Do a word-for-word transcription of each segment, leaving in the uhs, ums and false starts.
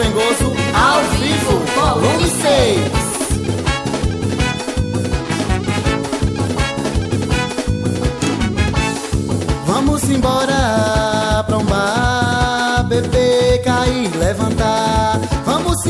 Dengoso, ao vivo, volume seis. Vamos embora pra um bar, beber, cair, levantar. Vamos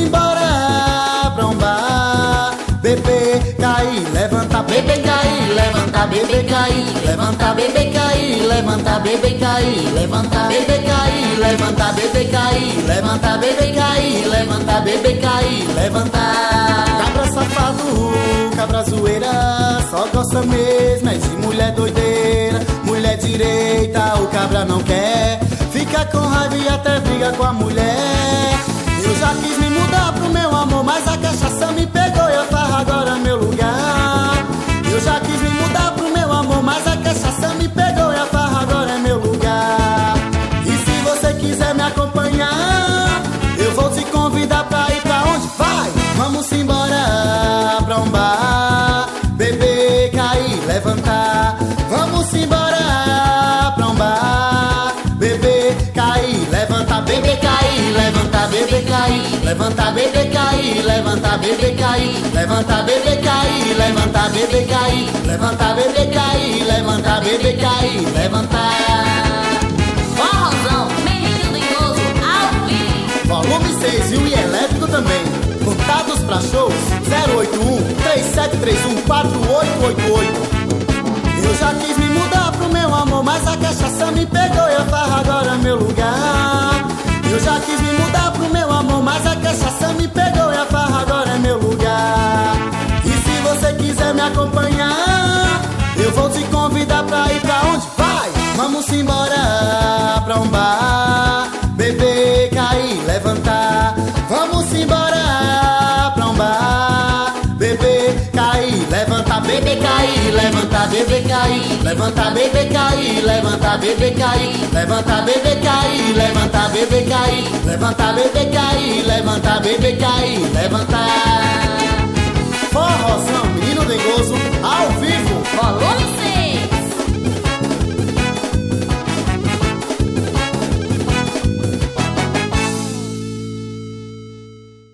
embora pra um bar, beber, cair, levantar. Beber, cair, levantar, beber, cair, levantar. Beber, cair, levantar, beber, cair, levantar. Beber, cair, levantar, beber, cair, levantar. Beber, cair, levantar, beber, cair, levantar. Cabra safado, cabra zoeira, só gosta mesmo é de mulher doideira. Mulher direita, o cabra não quer. Fica com raiva e até briga com a mulher. Eu já quis me mudar pro meu amor, mas a cachaça me pegou e a farra agora é meu lugar. Eu já quis me mudar pro meu amor, mas a cachaça me pegou e a farra agora é meu lugar. E se você quiser me acompanhar, eu vou te convidar pra ir pra onde? Vai! Vamos embora pra um bar, beber, cair, levantar. Vamos embora pra um bar, beber, cair, levantar. Beber, cair, levantar, beber, cair, levantar. Beber, cair, levantar, beber, cair, levantar. Beber, cair, levantar, beber, cair, levantar. Beber, cair, levantar, beber, cair, levantar. Forrozão, Menino Dengoso, ao vivo. Volume seis e o I elétrico também. Contados pra shows zero oito um, três sete três um, quatro oito oito oito. Eu já quis me mudar pro meu amor, mas a cachaça me pegou e a farra agora é meu lugar. Eu já quis me mudar pro meu amor, mas a cachaça me pegou e a farra agora é meu lugar. E se você quiser me acompanhar, eu vou te convidar pra ir pra onde? Vai! Vamos embora pra um bar, beber, cair, levantar. Vamos embora pra um bar, beber, cair, levantar. Beber, cair, levantar, beber, cair, levantar. Beber, cair, levantar, beber, cair, levantar. Beber, cair, levantar, beber, cair, levantar. Beber, cair, levantar, beber, cair, levantar. Forrozão.